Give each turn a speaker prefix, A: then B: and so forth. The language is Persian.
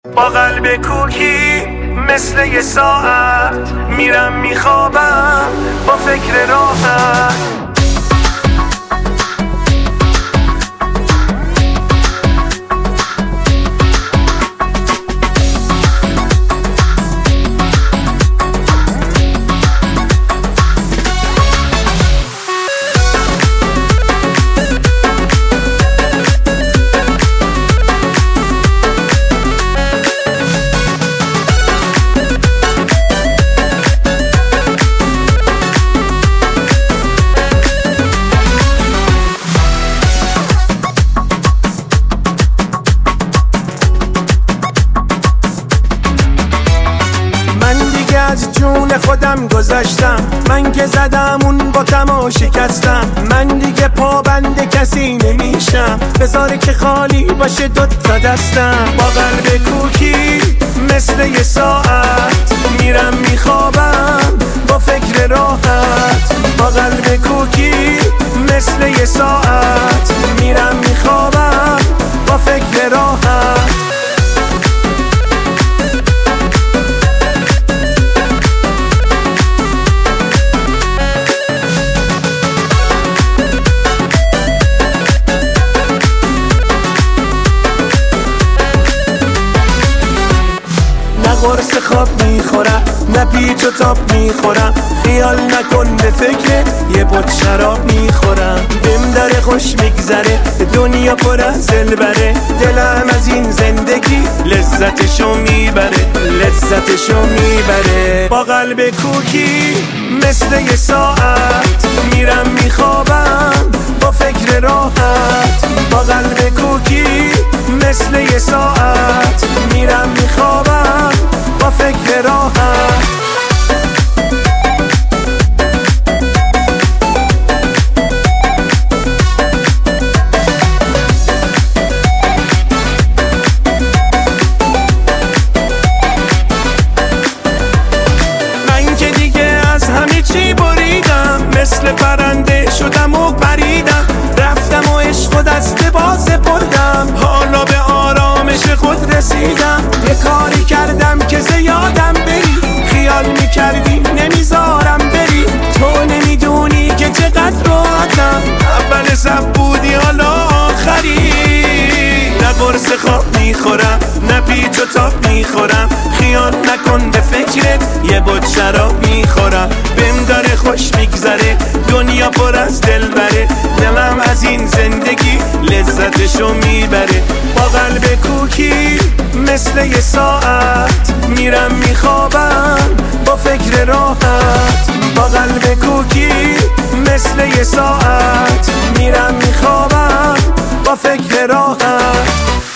A: با قلب کوکی مثل یه ساعت میرم میخوابم با فکر راحت.
B: از جون خودم گذاشتم، من که زدم اون باتم و شکستم. من دیگه پابند کسی نمیشم، بذاره که خالی باشه دوتا دستم. با قلب کوکی مثل یه ساعت میرم میخوابم با فکر راحت. با قلب کوکی مثل یه ساعت میرم میخوابم با فکر راحت. قرص خواب میخورم، نه پیچ و تاب میخورم. خیال نکن به فکر یه بوت شراب میخورم. بهم داره خوش میگذره، دنیا پر از دلبره. دلم از این زندگی لذتشو میبره، لذتشو میبره. با قلب کوکی مثل یه ساعت میرم میخوابم با فکر راحت. با قلب کوکی مثل یه ساعت میرم میخوابم با فکر راحت. من که دیگه از همه چی بریدم، مثل پرنده شدم و پریدم. رفتم و عشق و دست باز بردم، حالا به آرامش خود رسیدم. یه کاری کردم که زیادم بری، خیال میکردی نمیذارم بری. تو نمیدونی که چقدر راحتم، اول صف بودی حالا آخری. نه قرص خواب میخورم، نه پیچ و تاب میخورم. خیال نکن به فکرت یه بوت شراب میخورم. بهم داره خوش میگذره، دنیا پر از دلبره. دلم از این زندگی لذتشو میبره. با قلب کوکی مثل یه ساعت میرم میخوابم با فکر راحت. با قلب کوکی مثل یه ساعت میرم میخوابم با فکر راحت.